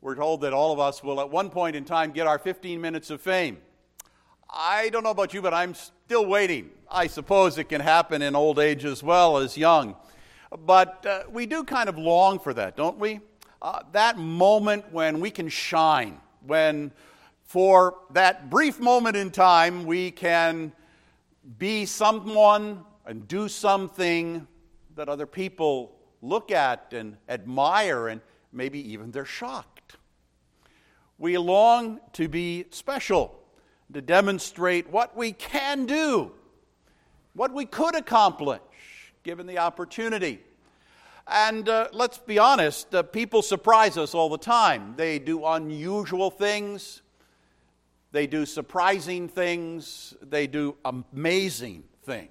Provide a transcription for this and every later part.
We're told that all of us will at one point in time get our 15 minutes of fame. I don't know about you, but I'm still waiting. I suppose it can happen in old age as well as young. But we do kind of long for that, don't we? That moment when we can shine, when for that brief moment in time we can be someone and do something that other people look at and admire, and maybe even they're shocked. We long to be special, to demonstrate what we can do, what we could accomplish, given the opportunity. And let's be honest, people surprise us all the time. They do unusual things, they do surprising things, they do amazing things.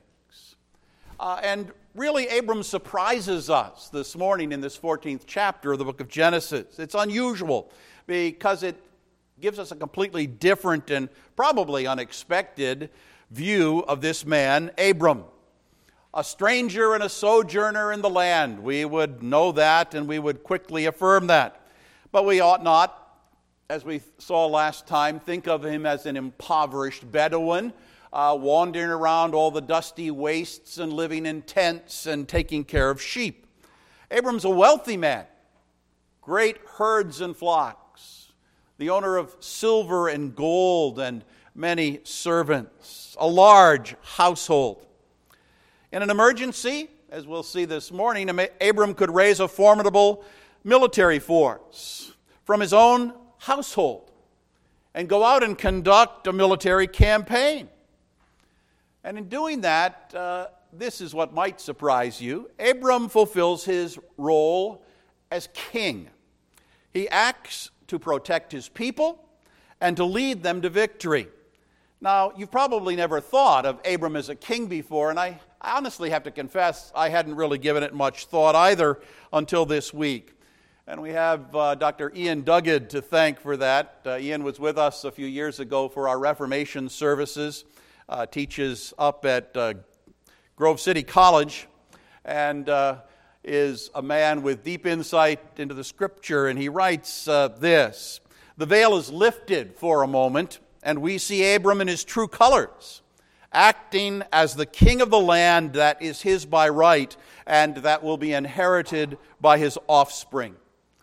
And really, Abram surprises us this morning in this 14th chapter of the book of Genesis. It's unusual because it gives us a completely different and probably unexpected view of this man, Abram. A stranger and a sojourner in the land. We would know that and we would quickly affirm that. But we ought not, as we saw last time, think of him as an impoverished Bedouin, wandering around all the dusty wastes and living in tents and taking care of sheep. Abram's a wealthy man, great herds and flocks, the owner of silver and gold and many servants, a large household. In an emergency, as we'll see this morning, Abram could raise a formidable military force from his own household and go out and conduct a military campaign. And in doing that, this is what might surprise you. Abram fulfills his role as king. He acts to protect his people and to lead them to victory. Now, you've probably never thought of Abram as a king before, and I honestly have to confess I hadn't really given it much thought either until this week. And we have Dr. Ian Duggett to thank for that. Ian was with us a few years ago for our Reformation services. Teaches up at Grove City College and is a man with deep insight into the Scripture. And he writes this: "The veil is lifted for a moment, and we see Abram in his true colors, acting as the king of the land that is his by right and that will be inherited by his offspring."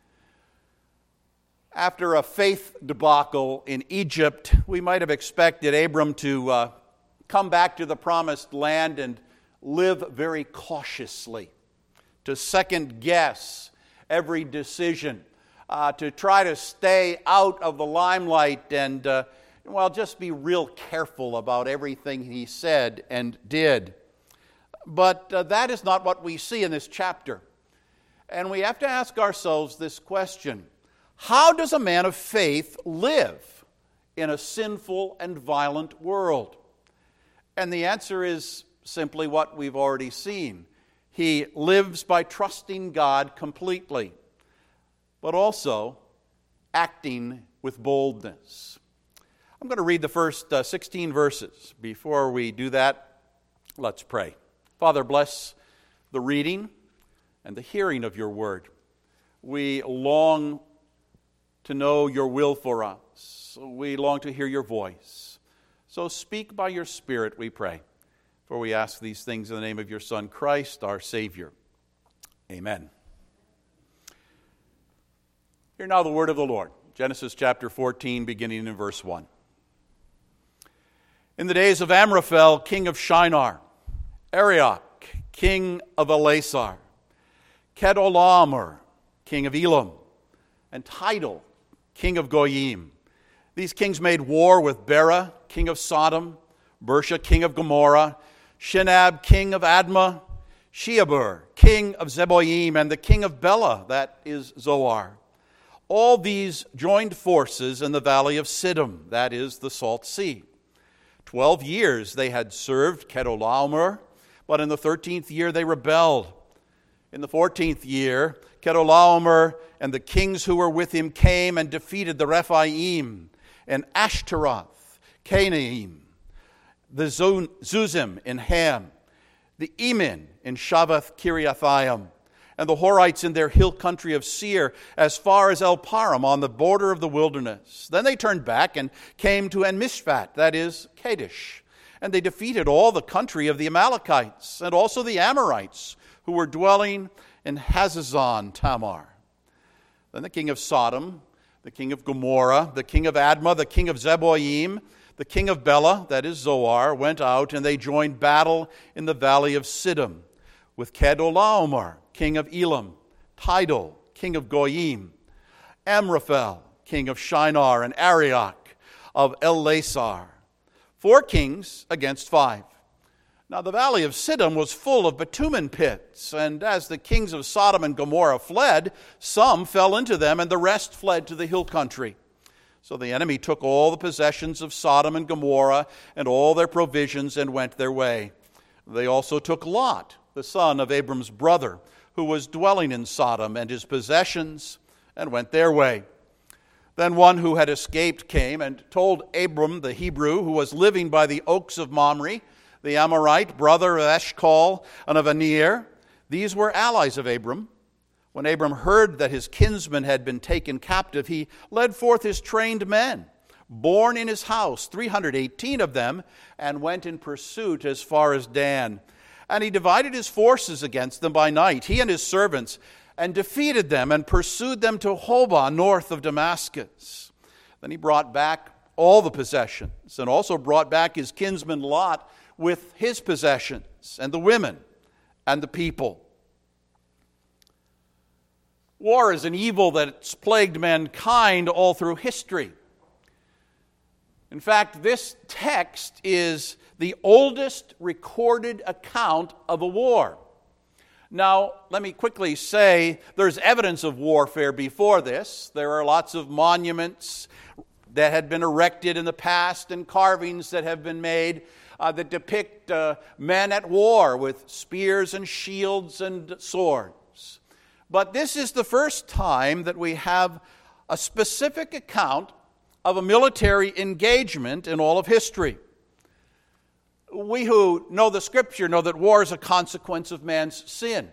After a faith debacle in Egypt, we might have expected Abram to come back to the promised land and live very cautiously, to second guess every decision, to try to stay out of the limelight and, just be real careful about everything he said and did. But that is not what we see in this chapter. And we have to ask ourselves this question: how does a man of faith live in a sinful and violent world? And the answer is simply what we've already seen. He lives by trusting God completely, but also acting with boldness. I'm going to read the first 16 verses. Before we do that, let's pray. Father, bless the reading and the hearing of your word. We long to know your will for us. We long to hear your voice. So speak by your Spirit, we pray. For we ask these things in the name of your Son, Christ, our Savior. Amen. Hear now the word of the Lord. Genesis chapter 14, beginning in verse 1. In the days of Amraphel, king of Shinar, Arioch, king of Elasar, Chedorlaomer, king of Elam, and Tidal, king of Goyim. These kings made war with Bera, king of Sodom, Bersha, king of Gomorrah, Shinab, king of Admah, Sheaber, king of Zeboim, and the king of Bela, that is Zoar. All these joined forces in the valley of Siddim, that is the Salt Sea. 12 years they had served Chedorlaomer, but in the 13th year they rebelled. In the 14th year, Chedorlaomer and the kings who were with him came and defeated the Rephaim and Ashtaroth, Canaim, the Zuzim in Ham, the Emin in Shavath Kiriathaim, and the Horites in their hill country of Seir, as far as El Param on the border of the wilderness. Then they turned back and came to En-Mishpat, that is, Kadesh. And they defeated all the country of the Amalekites, and also the Amorites, who were dwelling in Hazazon Tamar. Then the king of Sodom, the king of Gomorrah, the king of Admah, the king of Zeboim, the king of Bela, that is Zoar, went out, and they joined battle in the valley of Siddim, with Kedolaomer, king of Elam, Tidal, king of Goyim, Amraphel, king of Shinar, and Arioch of Elasar. 4 kings against 5. Now the valley of Siddim was full of bitumen pits, and as the kings of Sodom and Gomorrah fled, some fell into them, and the rest fled to the hill country. So the enemy took all the possessions of Sodom and Gomorrah and all their provisions and went their way. They also took Lot, the son of Abram's brother, who was dwelling in Sodom, and his possessions, and went their way. Then one who had escaped came and told Abram the Hebrew, who was living by the oaks of Mamre, the Amorite, brother of Eshcol and of Aner. These were allies of Abram. When Abram heard that his kinsman had been taken captive, he led forth his trained men, born in his house, 318 of them, and went in pursuit as far as Dan. And he divided his forces against them by night, he and his servants, and defeated them and pursued them to Hobah, north of Damascus. Then he brought back all the possessions, and also brought back his kinsman Lot with his possessions, and the women, and the people. War is an evil that's plagued mankind all through history. In fact, this text is the oldest recorded account of a war. Now, let me quickly say there's evidence of warfare before this. There are lots of monuments that had been erected in the past and carvings that have been made that depict men at war with spears and shields and swords. But this is the first time that we have a specific account of a military engagement in all of history. We who know the Scripture know that war is a consequence of man's sin.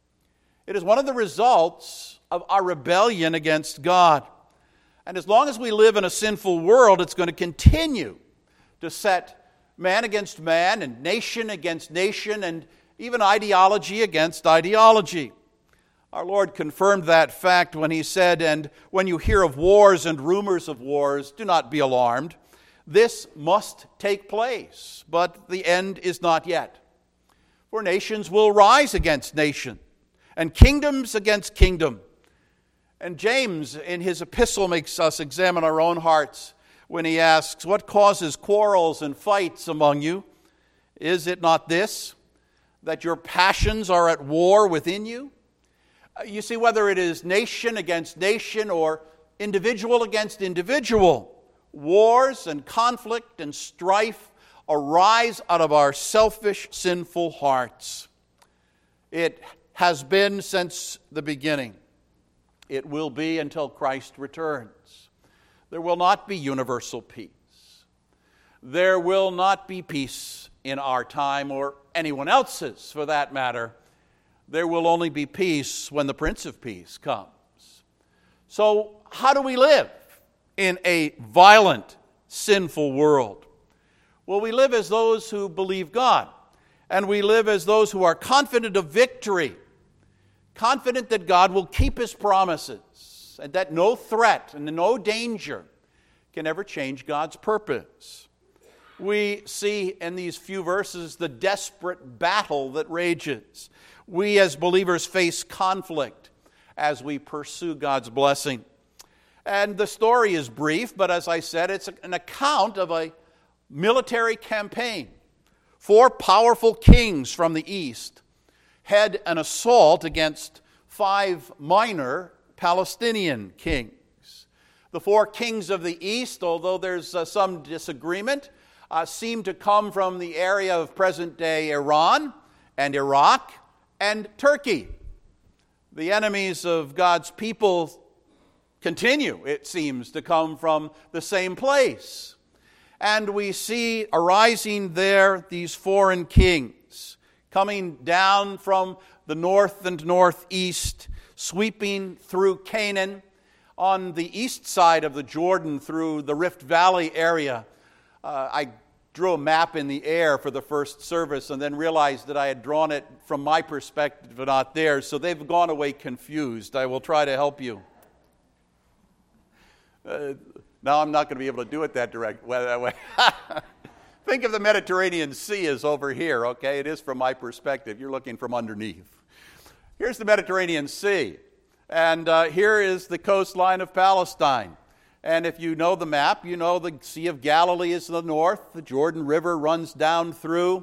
It is one of the results of our rebellion against God. And as long as we live in a sinful world, it's going to continue to set man against man and nation against nation and even ideology against ideology. Our Lord confirmed that fact when he said, "And when you hear of wars and rumors of wars, do not be alarmed. This must take place, but the end is not yet. For nations will rise against nation, and kingdoms against kingdom." And James, in his epistle, makes us examine our own hearts when he asks, "What causes quarrels and fights among you? Is it not this, that your passions are at war within you?" You see, whether it is nation against nation or individual against individual, wars and conflict and strife arise out of our selfish, sinful hearts. It has been since the beginning. It will be until Christ returns. There will not be universal peace. There will not be peace in our time or anyone else's, for that matter. There will only be peace when the Prince of Peace comes. So, how do we live in a violent, sinful world? Well, we live as those who believe God, and we live as those who are confident of victory, confident that God will keep His promises, and that no threat and no danger can ever change God's purpose. We see in these few verses the desperate battle that rages. We as believers face conflict as we pursue God's blessing. And the story is brief, but as I said, it's an account of a military campaign. 4 powerful kings from the east head an assault against 5 minor Palestinian kings. The 4 kings of the east, although there's some disagreement, seem to come from the area of present-day Iran and Iraq and Turkey. The enemies of God's people continue, it seems, to come from the same place. And we see arising there these foreign kings coming down from the north and northeast, sweeping through Canaan, on the east side of the Jordan through the Rift Valley area. I drew a map in the air for the first service and then realized that I had drawn it from my perspective, but not theirs, so they've gone away confused. I will try to help you. Now I'm not going to be able to do it that way. Think of the Mediterranean Sea as over here, okay? It is from my perspective. You're looking from underneath. Here's the Mediterranean Sea, and here is the coastline of Palestine. And if you know the map, you know the Sea of Galilee is in the north. The Jordan River runs down through,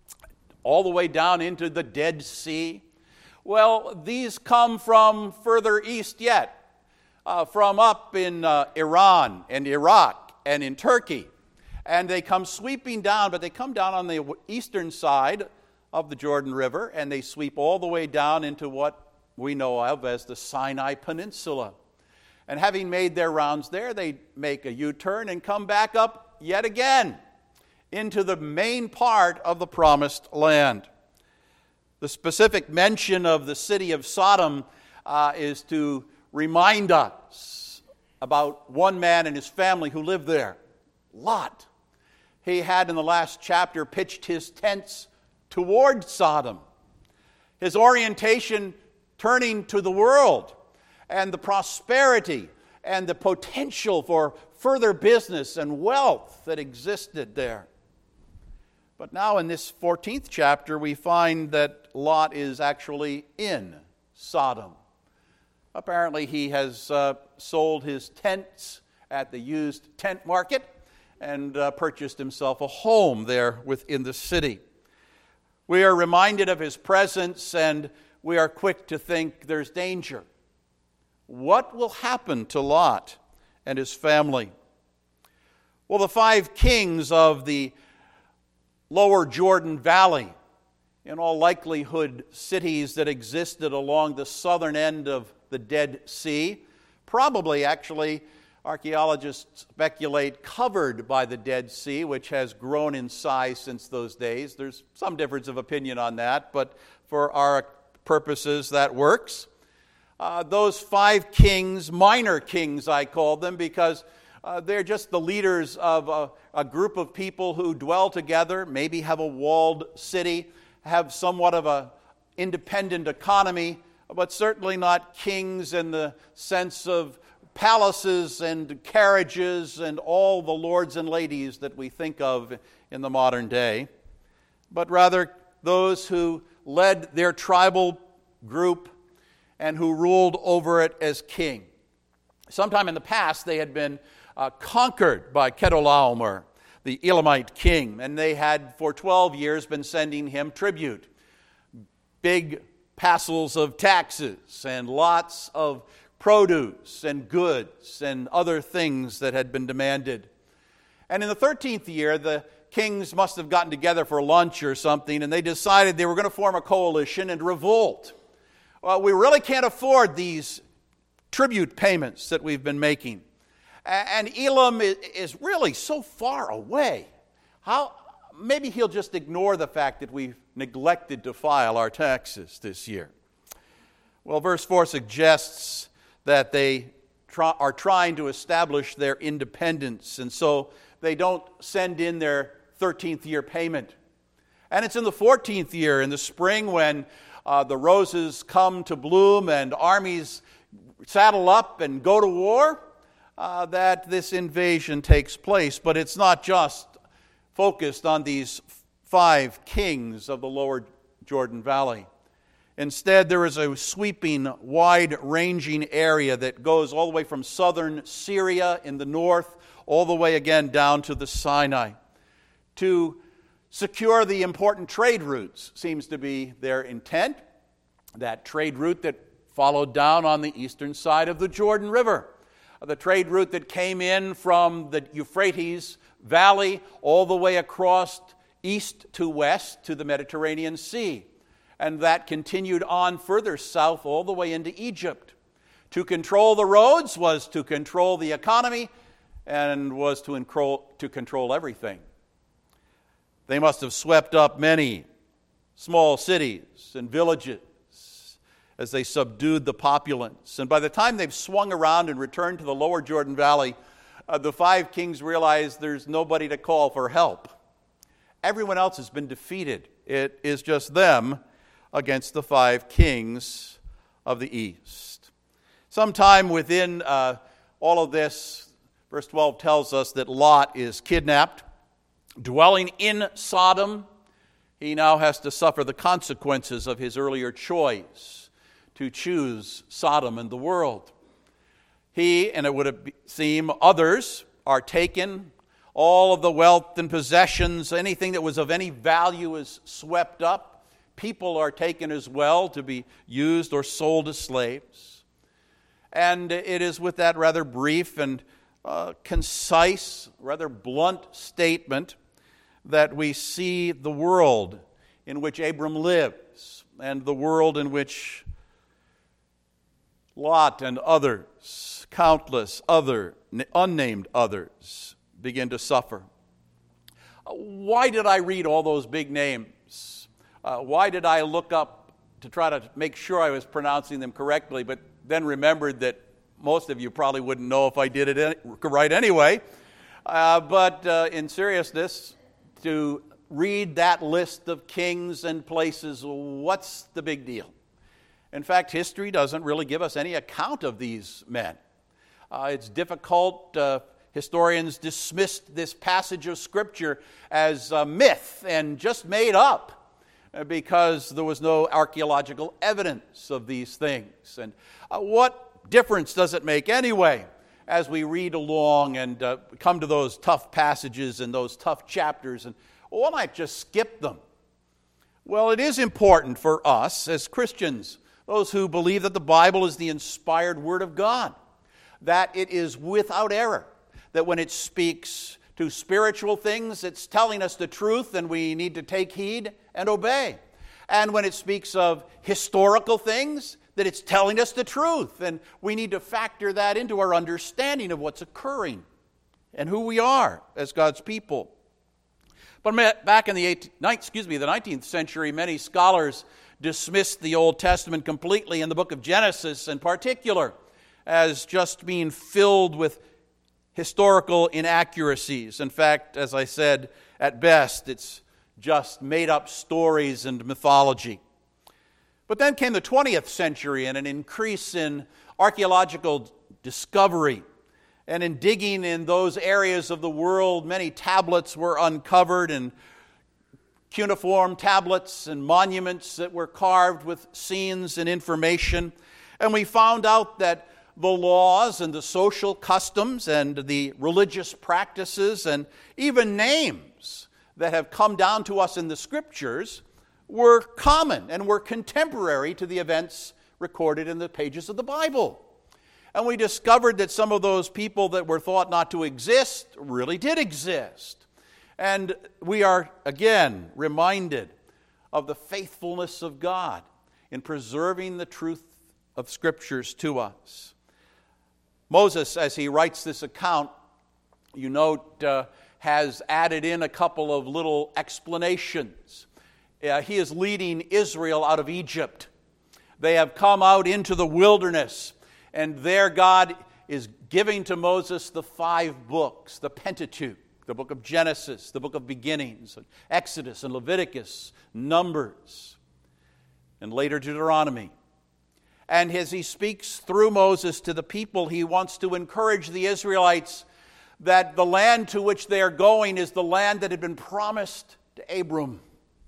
all the way down into the Dead Sea. Well, these come from further east yet, from up in Iran and Iraq and in Turkey. And they come sweeping down, but they come down on the eastern side of the Jordan River, and they sweep all the way down into what we know of as the Sinai Peninsula. And having made their rounds there, they make a U-turn and come back up yet again into the main part of the Promised Land. The specific mention of the city of Sodom is to remind us about one man and his family who lived there, Lot. He had in the last chapter pitched his tents toward Sodom. His orientation turning to the world and the prosperity and the potential for further business and wealth that existed there. But now in this 14th chapter, we find that Lot is actually in Sodom. Apparently he has sold his tents at the used tent market and purchased himself a home there within the city. We are reminded of his presence, and we are quick to think there's danger. What will happen to Lot and his family? Well, the 5 kings of the lower Jordan Valley, in all likelihood cities that existed along the southern end of the Dead Sea, probably actually archaeologists speculate covered by the Dead Sea, which has grown in size since those days. There's some difference of opinion on that, but for our purposes that works. Those 5 kings, minor kings I call them, because they're just the leaders of a group of people who dwell together, maybe have a walled city, have somewhat of an independent economy, but certainly not kings in the sense of palaces and carriages and all the lords and ladies that we think of in the modern day, but rather those who led their tribal group and who ruled over it as king. Sometime in the past, they had been conquered by Chedorlaomer, the Elamite king, and they had for 12 years been sending him tribute. Big parcels of taxes and lots of produce and goods and other things that had been demanded. And in the 13th year, the kings must have gotten together for lunch or something, and they decided they were going to form a coalition and revolt. Well, we really can't afford these tribute payments that we've been making. And Elam is really so far away. Maybe he'll just ignore the fact that we've neglected to file our taxes this year. Well, verse 4 suggests that they are trying to establish their independence, and so they don't send in their 13th year payment. And it's in the 14th year, in the spring, when the roses come to bloom and armies saddle up and go to war, that this invasion takes place. But it's not just focused on these 5 kings of the lower Jordan Valley. Instead, there is a sweeping, wide-ranging area that goes all the way from southern Syria in the north, all the way again down to the Sinai. To secure the important trade routes seems to be their intent. That trade route that followed down on the eastern side of the Jordan River. The trade route that came in from the Euphrates Valley all the way across east to west to the Mediterranean Sea. And that continued on further south all the way into Egypt. To control the roads was to control the economy and was to control everything. They must have swept up many small cities and villages as they subdued the populace. And by the time they've swung around and returned to the lower Jordan Valley, the 5 kings realize there's nobody to call for help. Everyone else has been defeated. It is just them against the 5 kings of the east. Sometime within all of this, verse 12 tells us that Lot is kidnapped. Dwelling in Sodom, he now has to suffer the consequences of his earlier choice to choose Sodom and the world. He, and it would seem others, are taken. All of the wealth and possessions, anything that was of any value is swept up. People are taken as well to be used or sold as slaves. And it is with that rather brief and concise, rather blunt statement that we see the world in which Abram lives and the world in which Lot and others, countless other unnamed others, begin to suffer. Why did I read all those big names? Why did I look up to try to make sure I was pronouncing them correctly, but then remembered that most of you probably wouldn't know if I did it right anyway? But in seriousness, to read that list of kings and places, what's the big deal? In fact, history doesn't really give us any account of these men. It's difficult. Historians dismissed this passage of Scripture as a myth and just made up because there was no archaeological evidence of these things. And what difference does it make anyway as we read along and come to those tough passages and those tough chapters? And why not just skip them? Well, it is important for us as Christians, those who believe that the Bible is the inspired Word of God, that it is without error, that when it speaks to spiritual things, it's telling us the truth and we need to take heed and obey. And when it speaks of historical things, that it's telling us the truth and we need to factor that into our understanding of what's occurring and who we are as God's people. But back in the 19th century, many scholars dismissed the Old Testament completely, in the book of Genesis in particular, as just being filled with historical inaccuracies. In fact, as I said, at best, it's just made-up stories and mythology. But then came the 20th century and an increase in archaeological discovery. And in digging in those areas of the world, many tablets were uncovered, and cuneiform tablets and monuments that were carved with scenes and information. And we found out that the laws and the social customs and the religious practices and even names that have come down to us in the Scriptures were common and were contemporary to the events recorded in the pages of the Bible. And we discovered that some of those people that were thought not to exist really did exist. And we are, again, reminded of the faithfulness of God in preserving the truth of Scriptures to us. Moses, as he writes this account, you note, has added in a couple of little explanations. He is leading Israel out of Egypt. They have come out into the wilderness, and there God is giving to Moses the 5 books, the Pentateuch, the book of Genesis, the book of beginnings, and Exodus and Leviticus, Numbers, and later Deuteronomy. And as he speaks through Moses to the people, he wants to encourage the Israelites that the land to which they are going is the land that had been promised to Abram.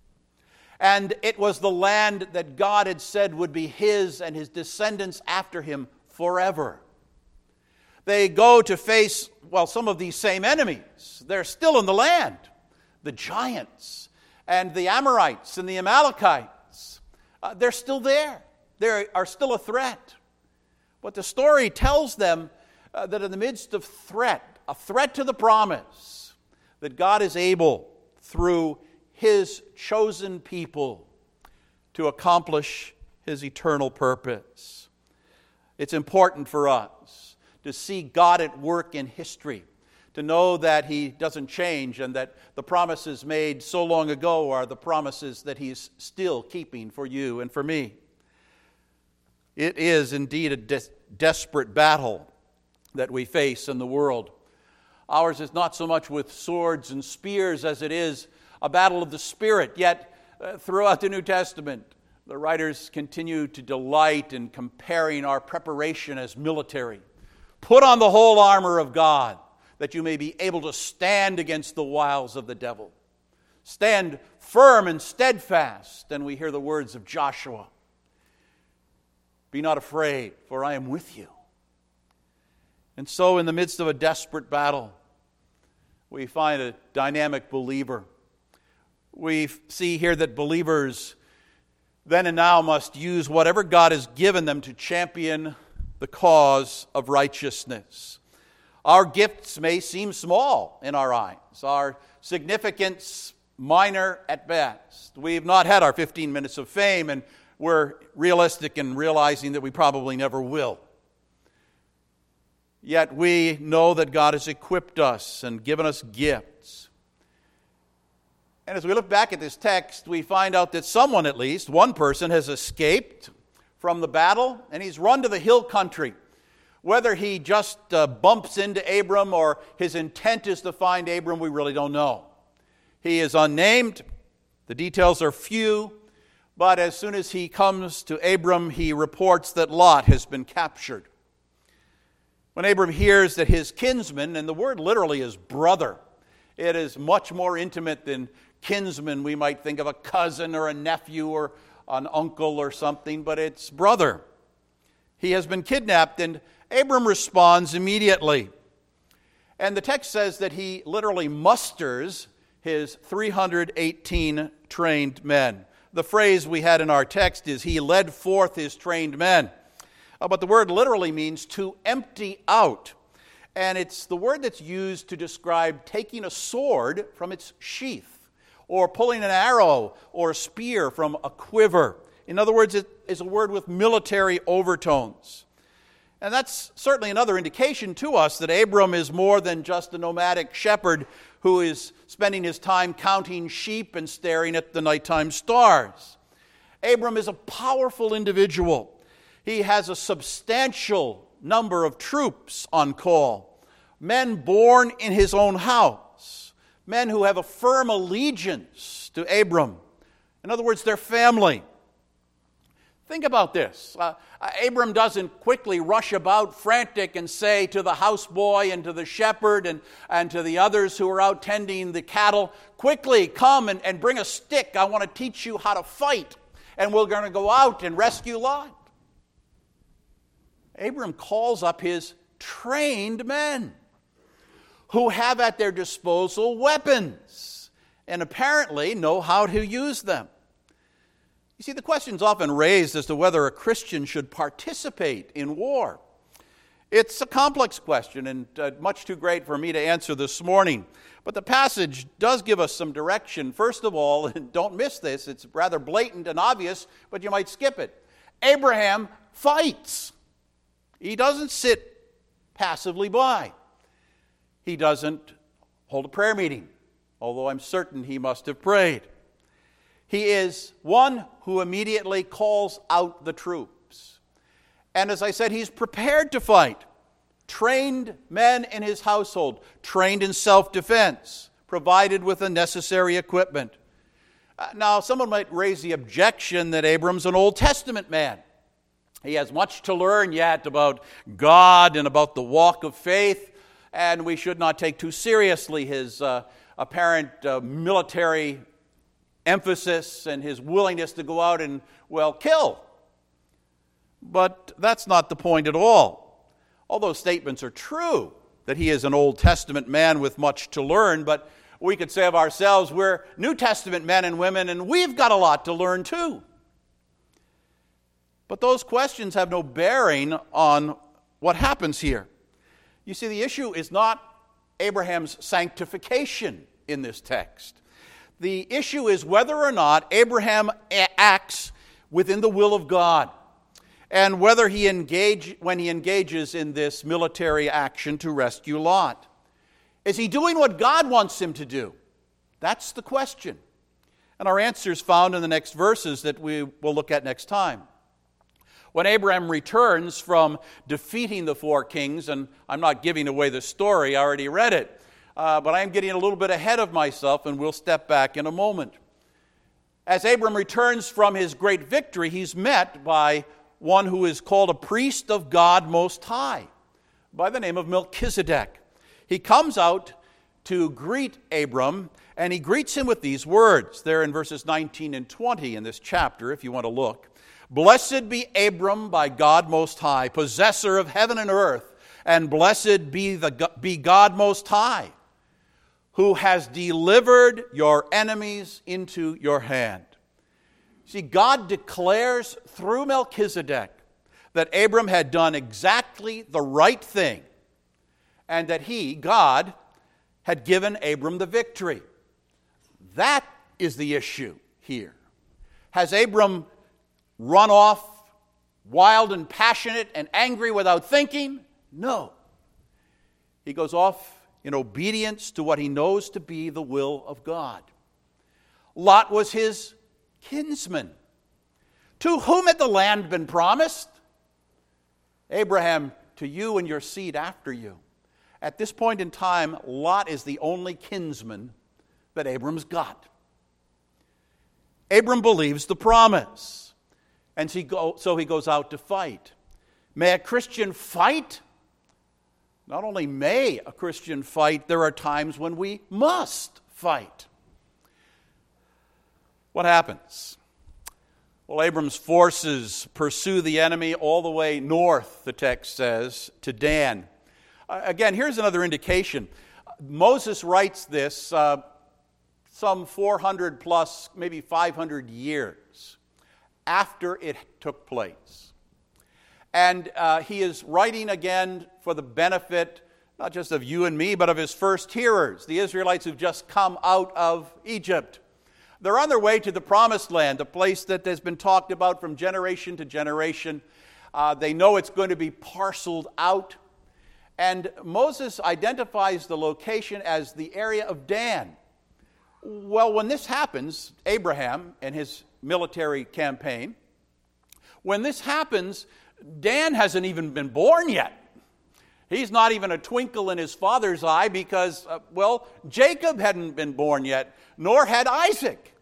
And it was the land that God had said would be his and his descendants after him forever. They go to face, some of these same enemies. They're still in the land. The giants and the Amorites and the Amalekites. They're still there. They are still a threat. But the story tells them that in the midst of a threat to the promise, that God is able, through his chosen people, to accomplish his eternal purpose. It's important for us to see God at work in history, to know that he doesn't change and that the promises made so long ago are the promises that he's still keeping for you and for me. It is indeed a desperate battle that we face in the world. Ours is not so much with swords and spears as it is a battle of the Spirit. Yet, throughout the New Testament, the writers continue to delight in comparing our preparation as military. Put on the whole armor of God, that you may be able to stand against the wiles of the devil. Stand firm and steadfast. And we hear the words of Joshua. Be not afraid, for I am with you. And so in the midst of a desperate battle, we find a dynamic believer. We see here that believers then and now must use whatever God has given them to champion the cause of righteousness. Our gifts may seem small in our eyes, our significance minor at best. We've not had our 15 minutes of fame, and we're realistic in realizing that we probably never will. Yet we know that God has equipped us and given us gifts. And as we look back at this text, we find out that someone, at least, one person, has escaped from the battle, and he's run to the hill country. Whether he just bumps into Abram or his intent is to find Abram, we really don't know. He is unnamed. The details are few. But as soon as he comes to Abram, he reports that Lot has been captured. When Abram hears that his kinsman, and the word literally is brother, it is much more intimate than kinsman. We might think of a cousin or a nephew or an uncle or something, but it's brother. He has been kidnapped, and Abram responds immediately. And the text says that he literally musters his 318 trained men. The phrase we had in our text is, he led forth his trained men. But the word literally means to empty out. And it's the word that's used to describe taking a sword from its sheath, or pulling an arrow or a spear from a quiver. In other words, it is a word with military overtones. And that's certainly another indication to us that Abram is more than just a nomadic shepherd who is spending his time counting sheep and staring at the nighttime stars. Abram is a powerful individual. He has a substantial number of troops on call, men born in his own house, men who have a firm allegiance to Abram. In other words, their family. Think about this. Abram doesn't quickly rush about frantic and say to the houseboy and to the shepherd and to the others who are out tending the cattle, quickly come and bring a stick. I want to teach you how to fight. And we're going to go out and rescue Lot. Abram calls up his trained men who have at their disposal weapons and apparently know how to use them. You see, the question is often raised as to whether a Christian should participate in war. It's a complex question and much too great for me to answer this morning. But the passage does give us some direction. First of all, and don't miss this, it's rather blatant and obvious, but you might skip it. Abraham fights. He doesn't sit passively by. He doesn't hold a prayer meeting, although I'm certain he must have prayed. He is one who immediately calls out the troops. And as I said, he's prepared to fight. Trained men in his household, trained in self-defense, provided with the necessary equipment. Now, someone might raise the objection that Abram's an Old Testament man. He has much to learn yet about God and about the walk of faith, and we should not take too seriously his apparent military emphasis and his willingness to go out and, kill. But that's not the point at all. All those statements are true, that he is an Old Testament man with much to learn, but we could say of ourselves, we're New Testament men and women, and we've got a lot to learn too. But those questions have no bearing on what happens here. You see, the issue is not Abraham's sanctification in this text. The issue is whether or not Abraham acts within the will of God, and whether when he engages in this military action to rescue Lot. Is he doing what God wants him to do? That's the question. And our answer is found in the next verses that we will look at next time. When Abraham returns from defeating the four kings, and I'm not giving away the story, I already read it, but I am getting a little bit ahead of myself, and we'll step back in a moment. As Abram returns from his great victory, he's met by one who is called a priest of God Most High, by the name of Melchizedek. He comes out to greet Abram, and he greets him with these words. They're in verses 19 and 20 in this chapter, if you want to look. Blessed be Abram by God Most High, possessor of heaven and earth, and blessed be God Most High, who has delivered your enemies into your hand. See, God declares through Melchizedek that Abram had done exactly the right thing, and that he, God, had given Abram the victory. That is the issue here. Has Abram run off wild and passionate and angry without thinking? No. He goes off in obedience to what he knows to be the will of God. Lot was his kinsman. To whom had the land been promised? Abraham, to you and your seed after you. At this point in time, Lot is the only kinsman that Abram's got. Abram believes the promise, and so he goes out to fight. May a Christian fight? Not only may a Christian fight, there are times when we must fight. What happens? Well, Abram's forces pursue the enemy all the way north, the text says, to Dan. Again, here's another indication. Moses writes this some 400 plus, maybe 500 years after it took place. And he is writing again for the benefit, not just of you and me, but of his first hearers, the Israelites who've just come out of Egypt. They're on their way to the Promised Land, a place that has been talked about from generation to generation. They know it's going to be parceled out. And Moses identifies the location as the area of Dan. Well, when this happens, Abraham and his military campaign, when this happens, Dan hasn't even been born yet. He's not even a twinkle in his father's eye because, Jacob hadn't been born yet, nor had Isaac.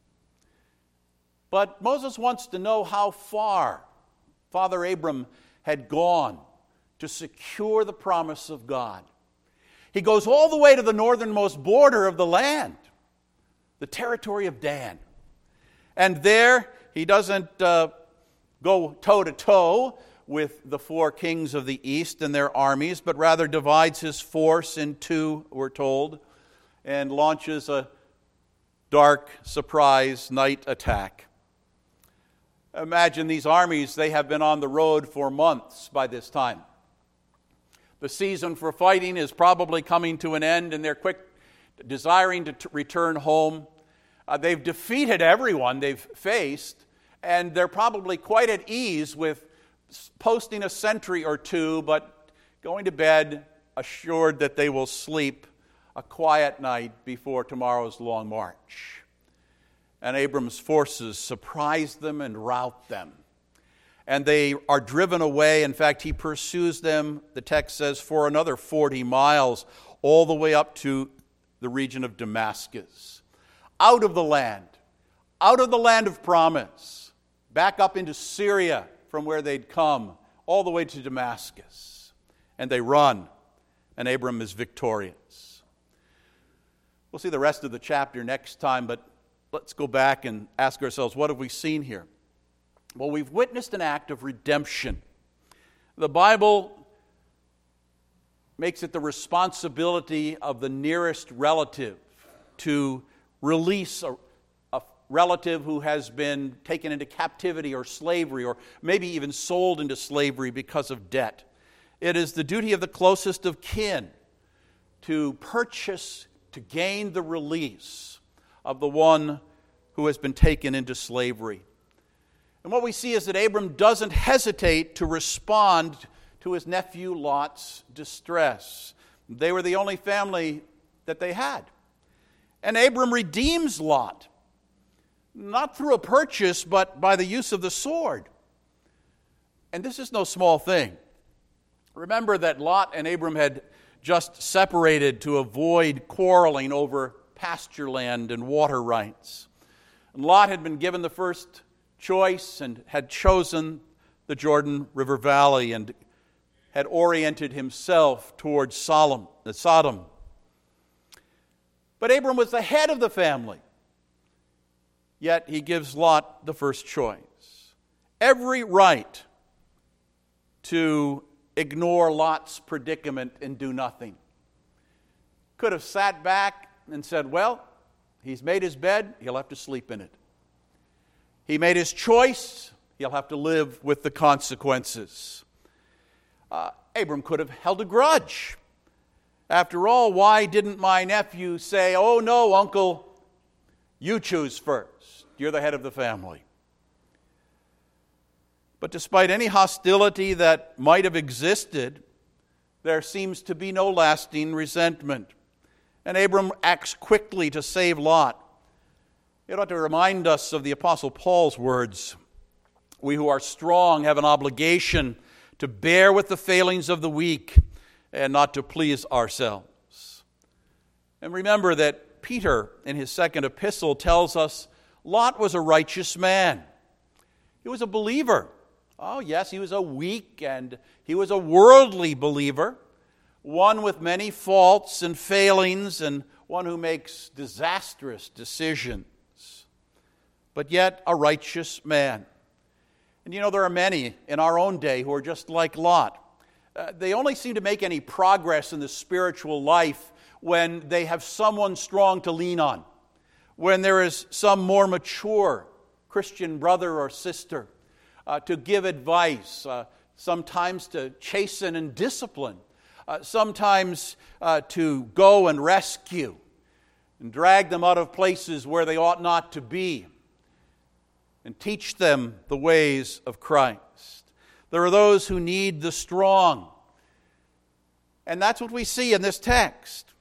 But Moses wants to know how far Father Abram had gone to secure the promise of God. He goes all the way to the northernmost border of the land, the territory of Dan. And there, he doesn't go toe-to-toe with the four kings of the east and their armies, but rather divides his force in two, we're told, and launches a dark surprise night attack. Imagine these armies, they have been on the road for months by this time. The season for fighting is probably coming to an end, and they're desiring to return home. They've defeated everyone they've faced, and they're probably quite at ease with posting a sentry or two, but going to bed assured that they will sleep a quiet night before tomorrow's long march. And Abram's forces surprise them and rout them. And they are driven away. In fact, he pursues them, the text says, for another 40 miles, all the way up to the region of Damascus. Out of the land of promise, back up into Syria from where they'd come, all the way to Damascus. And they run, and Abram is victorious. We'll see the rest of the chapter next time, but let's go back and ask ourselves, what have we seen here? Well, we've witnessed an act of redemption. The Bible makes it the responsibility of the nearest relative to release a relative who has been taken into captivity or slavery, or maybe even sold into slavery because of debt. It is the duty of the closest of kin to purchase, to gain the release of the one who has been taken into slavery. And what we see is that Abram doesn't hesitate to respond to his nephew Lot's distress. They were the only family that they had. And Abram redeems Lot, not through a purchase, but by the use of the sword. And this is no small thing. Remember that Lot and Abram had just separated to avoid quarreling over pasture land and water rights. And Lot had been given the first choice and had chosen the Jordan River Valley and had oriented himself towards Sodom. But Abram was the head of the family, yet he gives Lot the first choice. Every right to ignore Lot's predicament and do nothing. Could have sat back and said, well, he's made his bed, he'll have to sleep in it. He made his choice, he'll have to live with the consequences. Abram could have held a grudge. After all, why didn't my nephew say, oh no, uncle, you choose first. You're the head of the family. But despite any hostility that might have existed, there seems to be no lasting resentment. And Abram acts quickly to save Lot. It ought to remind us of the Apostle Paul's words. We who are strong have an obligation to bear with the failings of the weak and not to please ourselves. And remember that Peter, in his second epistle, tells us Lot was a righteous man. He was a believer. Oh, yes, he was a weak and he was a worldly believer, one with many faults and failings and one who makes disastrous decisions, but yet a righteous man. And you know, there are many in our own day who are just like Lot. They only seem to make any progress in the spiritual life when they have someone strong to lean on, when there is some more mature Christian brother or sister to give advice, sometimes to chasten and discipline, sometimes to go and rescue and drag them out of places where they ought not to be and teach them the ways of Christ. There are those who need the strong. And that's what we see in this text.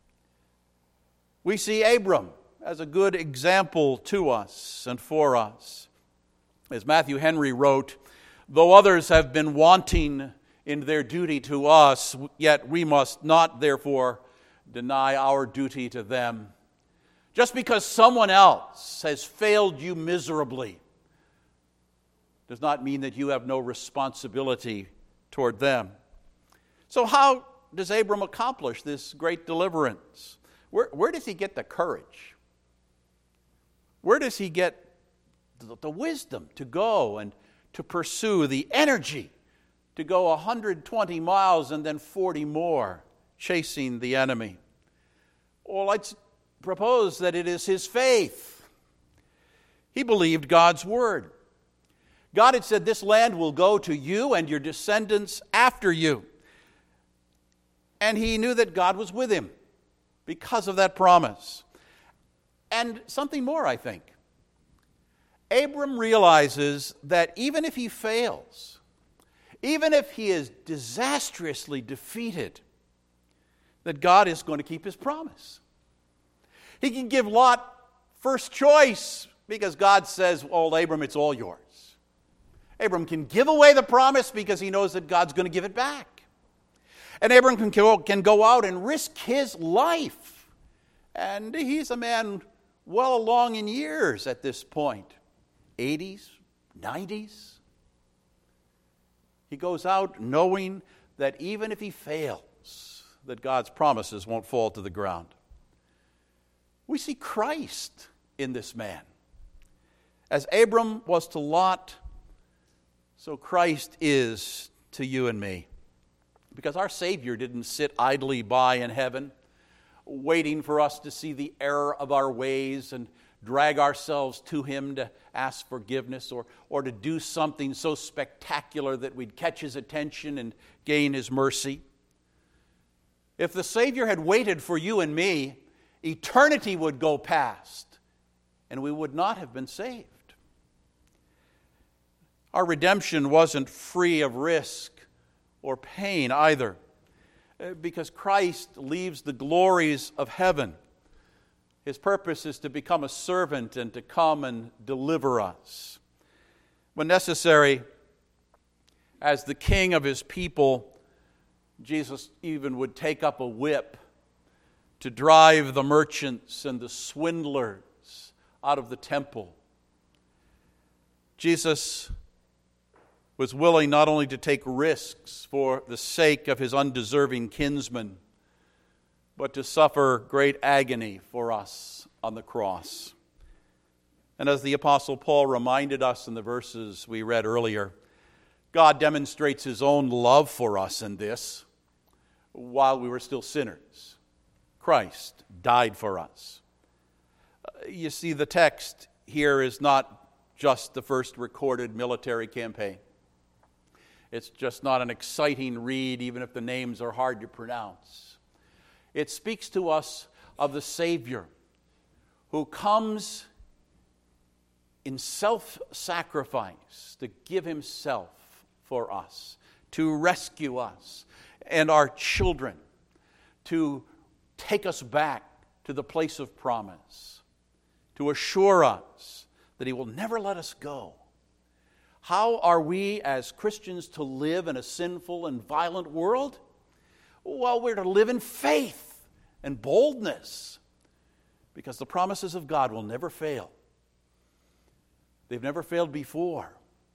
We see Abram as a good example to us and for us. As Matthew Henry wrote, though others have been wanting in their duty to us, yet we must not therefore deny our duty to them. Just because someone else has failed you miserably does not mean that you have no responsibility toward them. So how does Abram accomplish this great deliverance? Where does he get the courage? Where does he get the wisdom to go and to pursue, the energy to go 120 miles and then 40 more, chasing the enemy? Well, I'd propose that it is his faith. He believed God's word. God had said, this land will go to you and your descendants after you. And he knew that God was with him because of that promise. And something more, I think. Abram realizes that even if he fails, even if he is disastrously defeated, that God is going to keep his promise. He can give Lot first choice because God says, oh, Abram, it's all yours. Abram can give away the promise because he knows that God's going to give it back. And Abram can go out and risk his life. And he's a man well along in years at this point. 80s, 90s. He goes out knowing that even if he fails, that God's promises won't fall to the ground. We see Christ in this man. As Abram was to Lot, so Christ is to you and me. Because our Savior didn't sit idly by in heaven, waiting for us to see the error of our ways and drag ourselves to Him to ask forgiveness or to do something so spectacular that we'd catch His attention and gain His mercy. If the Savior had waited for you and me, eternity would go past and we would not have been saved. Our redemption wasn't free of risk or pain either, because Christ leaves the glories of heaven. His purpose is to become a servant and to come and deliver us. When necessary, As the king of his people, Jesus even would take up a whip to drive the merchants and the swindlers out of the temple. Jesus was willing not only to take risks for the sake of his undeserving kinsmen, but to suffer great agony for us on the cross. And as the Apostle Paul reminded us in the verses we read earlier, God demonstrates his own love for us in this. While we were still sinners, Christ died for us. You see, the text here is not just the first recorded military campaign. It's just not an exciting read, even if the names are hard to pronounce. It speaks to us of the Savior who comes in self-sacrifice to give himself for us, to rescue us and our children, to take us back to the place of promise, to assure us that he will never let us go. How are we as Christians to live in a sinful and violent world? Well, we're to live in faith and boldness, because the promises of God will never fail. They've never failed before,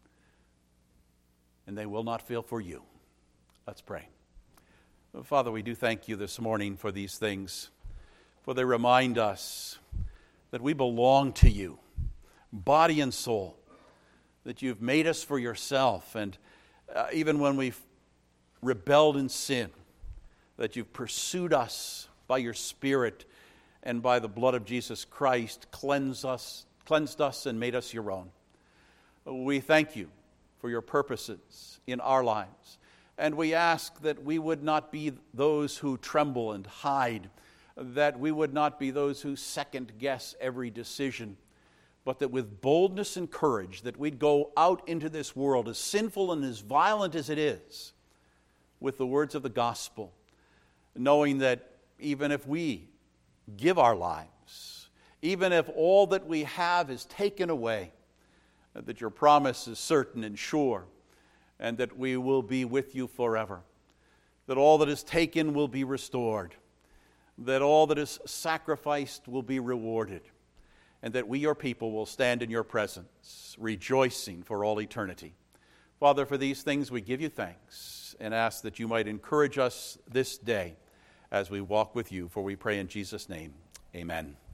and they will not fail for you. Let's pray. Father, we do thank you this morning for these things, for they remind us that we belong to you, body and soul, that you've made us for yourself, and even when we've rebelled in sin, that you've pursued us by your Spirit and by the blood of Jesus Christ, cleansed us and made us your own. We thank you for your purposes in our lives, and we ask that we would not be those who tremble and hide, that we would not be those who second-guess every decision, but that with boldness and courage that we'd go out into this world, as sinful and as violent as it is, with the words of the gospel, knowing that even if we give our lives, even if all that we have is taken away, that your promise is certain and sure, and that we will be with you forever, that all that is taken will be restored, that all that is sacrificed will be rewarded, and that we, your people, will stand in your presence, rejoicing for all eternity. Father, for these things we give you thanks and ask that you might encourage us this day as we walk with you, for we pray in Jesus' name. Amen.